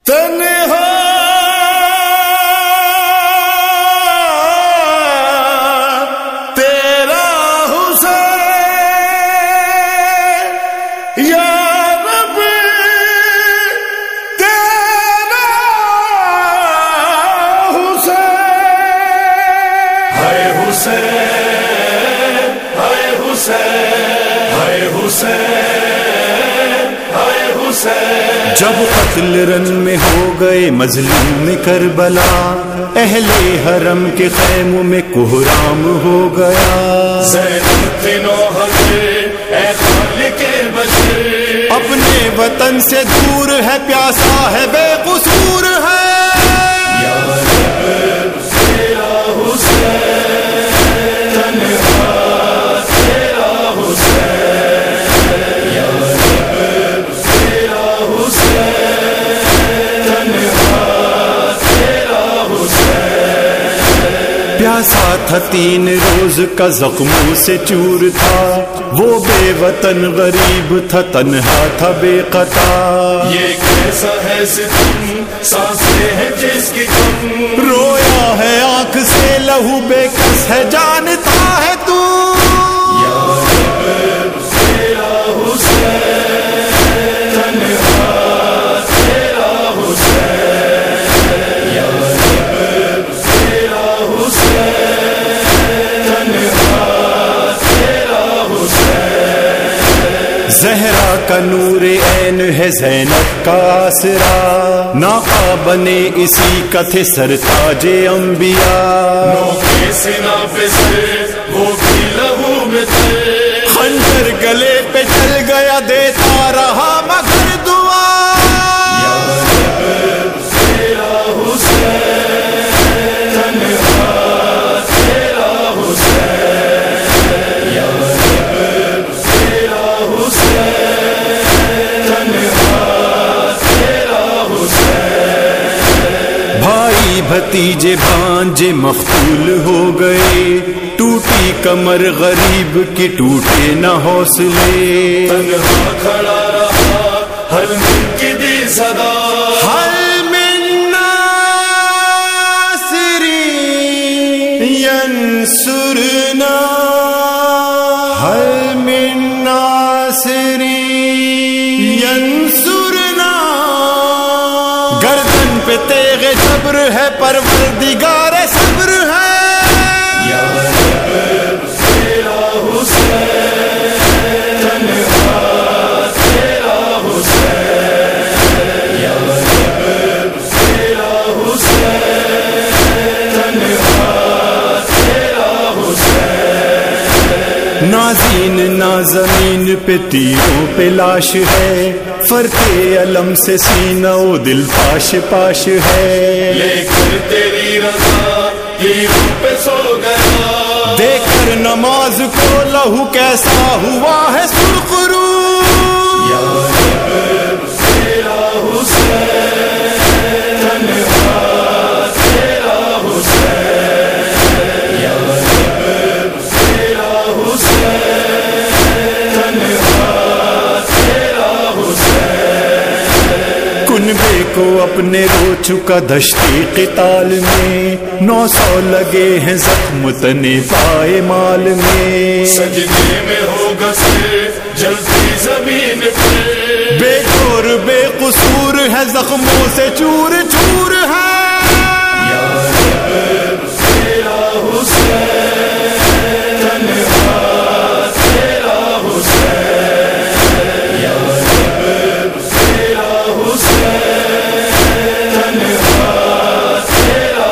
تنہا تیرا حسین یا رب تیرا حسین ہائے حسین ہائے حسین ہائے حسین ہائے حسین جب قتل رن میں ہو گئے مظلوم کربلا، اہل حرم کے خیموں میں کوہرام ہو گیا۔ زینب تینوں حضرت اے خالق بشر، اپنے وطن سے دور ہے، پیاسا ہے، بے قصور ہے۔ یا رب تیرا حسین تنہا تیرا حسین، یا رب تیرا حسین تنہا تیرا حسین۔ پیاسا تھا 3 روز کا، زخموں سے چور تھا، وہ بے وطن غریب تھا، تنہا تھا، بے قطع۔ یہ کیسا ہے ستم، سانسیں ہیں جس کی کم، رویا ہے آنکھ سے لہو، بے کس ہے، جانتا ہے تو۔ یا رب تیرا حسین تنہا تیرا حسین، یا رب تیرا حسین تنہا تیرا حسین۔ زہرا کا نور عین ہے، زینب کا آسرا، ناقا بنے اسی کا تھے، سرتاج انبیاء۔ نوکے سنا پہ سے وہ بھی لہو میں تھے، خنجر گلے پہ چل گیا، دیتا رہا مگر دعا۔ یا رب تیرا حسین تنہا تیرا حسین، یا رب تیرا حسین تنہا تیرا حسین۔ بھائی بھتیجے بھانجے مقتول ہو گئے، ٹوٹی کمر غریب کی، ٹوٹے نہ حوصلے۔ تنہا کھڑا رہا ہر من کی دی صدا، حل من ناصری ینصرنا، حل من ناصری ینصرنا۔ گردن پہ تیغ جبر ہے، پروردگار صبر ہے۔ یا رب تیرا حسین تنہا تیرا حسین، یا رب تیرا حسین تنہا تیرا حسین۔ نازین نازمین پہ تیروں پہ لاش ہے، فرق علم سے سینہ و دل پاش پاش ہے۔ لے کر تیری رضا تیروں پہ سو گیا، دیکھ کر نماز کو لہو کیسا ہوا ہے سرخ رو۔ یا رب تیرا حسین تنہا تیرا حسین، یا رب تیرا حسین تنہا تیرا حسین۔ کنبے کو اپنے رو چکا دشتی قتال میں، 900 لگے ہیں زخم تنے پائے مال میں۔ سجدے میں ہوگا سر جلتی زمین پہ، بے جور بے قصور ہے، زخموں سے چور چور ہے۔ یا رب تیرا حسین تنہا تیرا حسین، یا رب تیرا حسین تنہا تیرا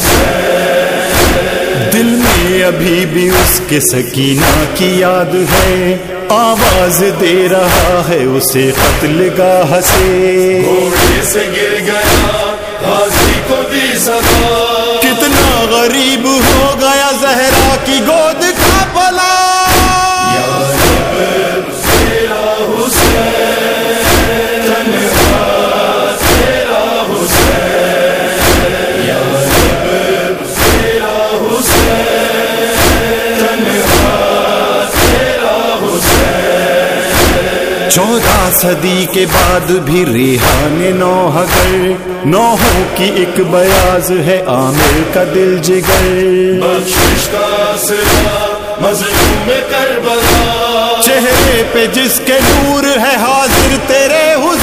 حسین۔ دل میں ابھی بھی اس کے سکینہ کی یاد ہے، آواز دے رہا ہے اسے قتل گاہ سے۔ گھوڑے سے گر گیا غازی کو دی صدا، کتنا غریب ہو گیا زہرا کی گود کا پلا۔ یا رب تیرا حسین تنہا تیرا حسین، یا رب تیرا حسین تنہا تیرا حسین۔ 14 صدی کے بعد بھی ریحان نوحگر، نوحوں کی ایک بیاض ہے عامر کا دل جگر۔ بخشش کا آسرا مظلوم کربلا، چہرے پہ جس کے نور ہے حاضر تیرے حضور،